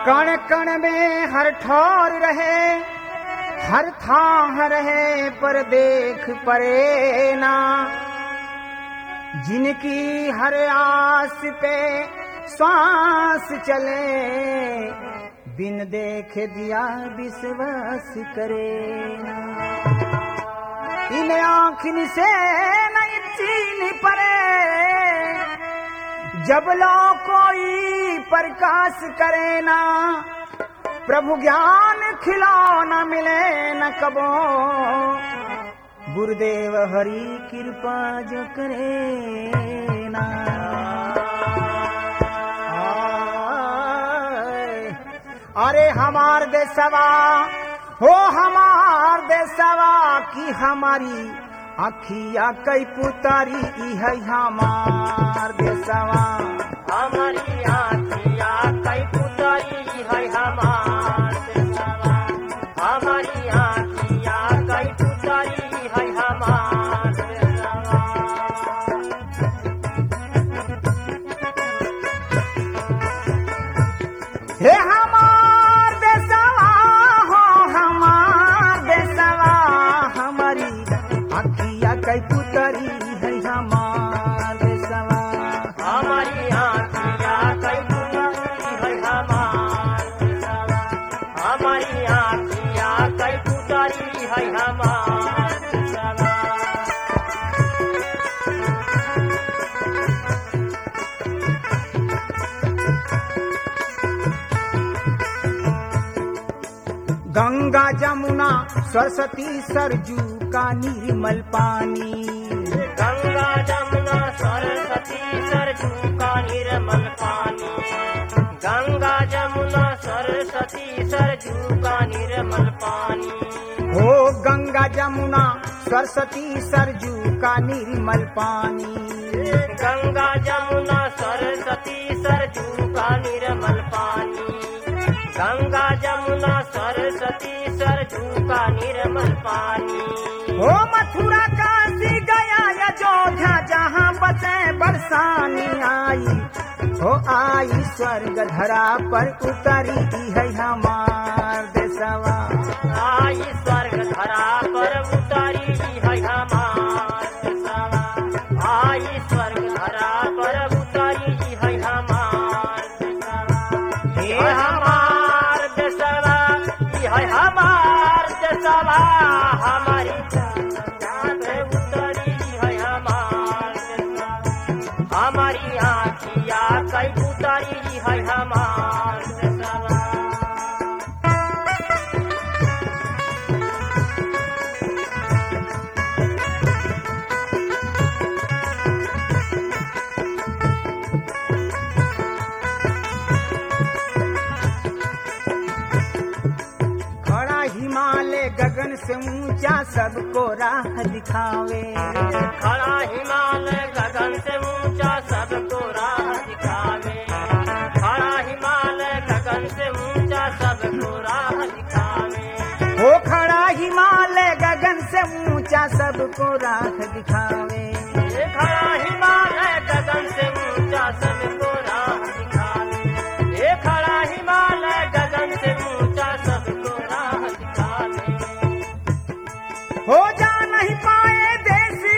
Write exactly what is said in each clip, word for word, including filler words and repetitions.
कण कण में हर ठौर रहे, हर थाह रहे पर देख परे ना। जिनकी हर आस पे श्वास चले, बिन देखे दिया विश्वास करे ना। इन आँखिन से नहीं चीन परे, जब लो कोई प्रकाश करे ना। प्रभु ज्ञान खिलाओ न मिले न कबो, गुरुदेव हरि कृपा जो करे ना। अरे हमार देशवा हो हमार देशवा की हमारी अखिया कई पुतारी है हमार देशवा। हमारी आँखिया कई पुतारी है हमार देशवा। हमारी आँखिया कई पुतारी है हमार देशवा। हे हमार देशवा हो हमार देशवा, हमारी अखिया कई पुतारी है हमार देशवा। हमारी आँखिया कई पुतारी है हमार देशवा। हमारी आँखिया कई पुतारी है हमार देशवा। गंगा जमुना सरस्वती सरजू का निर्मल पानी। गंगा जमुना सरस्वती सरजू का निर्मल पानी। गंगा जमुना सरस्वती सरजू का निर्मल पानी। हो गंगा जमुना सरस्वती सरजू का निर्मल पानी। गंगा जमुना सरस्वती सरजू का निर्मल पानी। गंगा जमुना सरस्वती सरजू का निर्मल पानी। हो मथुरा काशी गया अयोध्या जहाँ बसे बरसानी आई। हो आई स्वर्ग धरा पर उतरी है हमार देशवा। आई स्वर्ग धरा पर उतरी है हमार देशवा। आई स्वर्ग धरा पर उतरी है हमार देशवा। हे हमार देशवा, है हमार देशवा। हमारी जान उतरी है हमार देशवा। हमारी आँखिया कई उतरी है हमार देशवा। गगन से ऊंचा सबको राह दिखावे। खड़ा हिमालय गगन से ऊंचा सबको राह दिखावे। खड़ा हिमालय गगन से ऊंचा सबको राह दिखावे। हो खड़ा हिमालय गगन से ऊंचा सबको राह दिखावे। खड़ा हिमालय गगन से ऊंचा सबको राह दिखावे। ये खड़ा हिमालय गगन से ऊंचा सबको राह दिखावे। हो जा नहीं पाए देसी,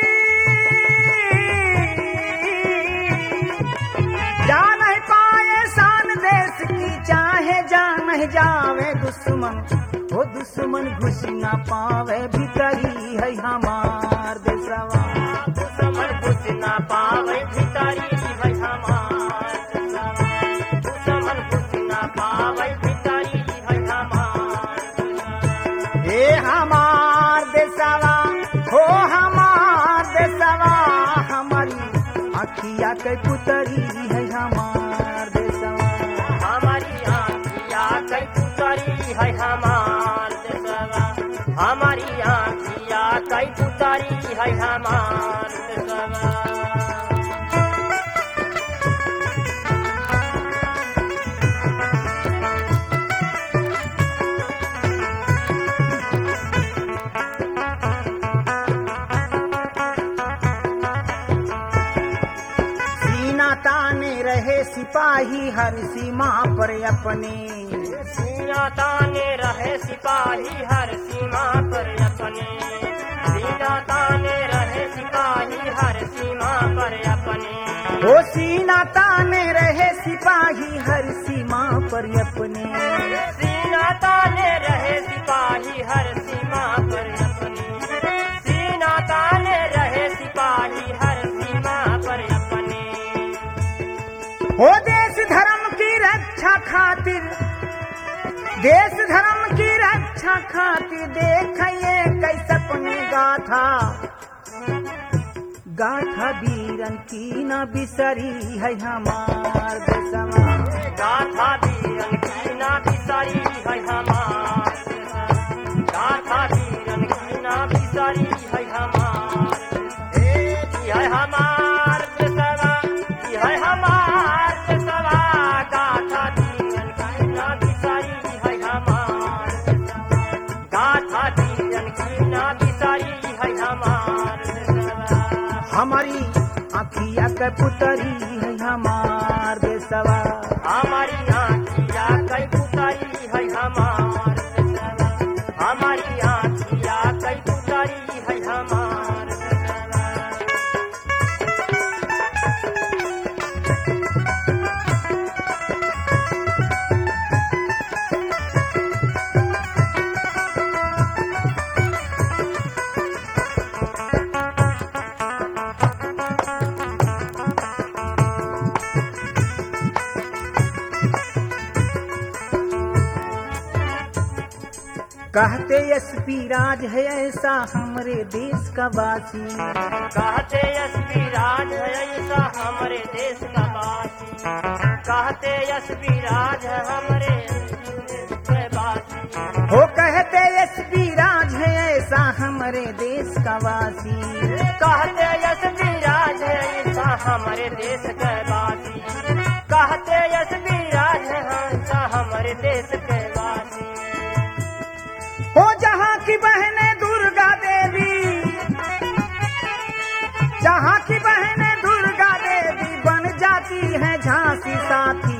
जा नहीं पाए शान देश की, चाहे जा नहीं जावे दुश्मन। हो दुश्मन घुस ना पावे भीतरी है हमार देशवा। दुश्मन घुस ना पावे भीतरी है हमार देशवा। दुश्मन घुस ना पावे भीतरी है हमार देशवा। हे हमार देशवा हो हमार देशवा, हमारी अखिया के पुतरी है हमार देशवा। हमारी आँखिया कई पुतरी है हमार देशवा। हमारी आँखिया कई पुतरी है हमार देशवा। सिपाही हर सीमा पर अपने। सीना ताने रहे सिपाही हर सीमा पर अपने। सीना ताने रहे सिपाही हर सीमा पर अपने। ओ सीना ताने रहे सिपाही हर सीमा पर अपने। सीना ताने रहे सिपाही हर सीमा पर अपने। सीना ताने रहे सिपाही हर सीमा पर अपने। ओ देश धर्म की रक्षा खातिर, देश धर्म की रक्षा खातिर देखिए कैसे अपनी गाथा। गाथा वीरन की न बिसरी है हमार देशवा। गाथा वीरन की न बिसरी है हमार देशवा। गाथा वीरन की न बिसरी है हमार। ए है हमार देशवा, है हमार देशवा। गाथा वीरन की न बिसरी है हमार देशवा। गाथा वीरन की न बिसरी है हमार देशवा। हमारी आँखिया के पुतरी है हमार देशवा। हमारी आँखिया कई पुतरी है हमार देशवा। हमारी आँखिया कई पुतरी है हमार देशवा। कहते एसपी राज है ऐसा हमारे देश का वासी। कहते एसपी राज है ऐसा हमारे देश का वासी। कहते एसपी राज है हमारे देश का वासी। हो कहते एसपी राज है ऐसा हमारे देश का वासी। कहते एसपी राज है ऐसा हमारे देश का वासी। कहते एसपी राज है ऐसा हमारे देश का वासी। हो जहाँ की बहनें दुर्गा देवी, जहाँ की बहनें दुर्गा देवी बन जाती हैं झांसी साथी।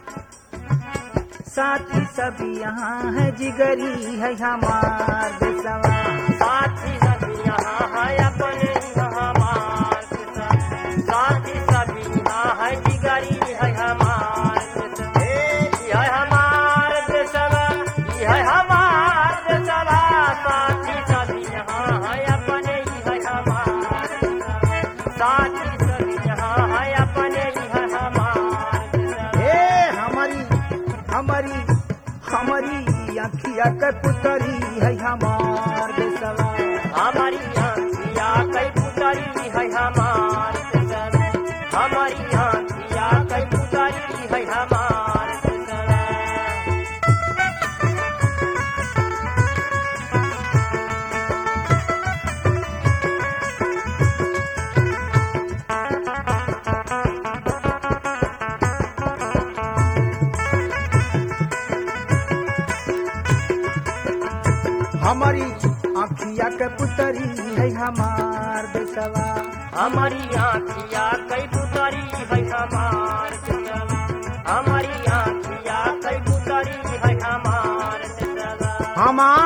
साथी सभी यहाँ है जिगरी है हमार देशवा। साथी सभी यहाँ है अपने हमार देशवा। साथी सभी यहाँ है जिगरी है हमार देशवा। यह हमार देशवा, यह हमार देशवा। साथी सभी यहाँ है अपने ही है हमार देशवा। साथी सभी यहाँ है अपने ही है हमार देशवा। ए हमारी हमारी हमारी आँखिया के पुतरी है हमार देशवा। हमारी आँखिया कई पुतरी है हमार देशवा। हमारी आँखिया कई पुतरी है हमार देशवा। हमारी आँखिया के पुतरी है हमार देशवा। हमारी आँखिया कई पुतरी है हमार देशवा। हमारी आँखिया कई पुतरी है हमार देशवा। हमार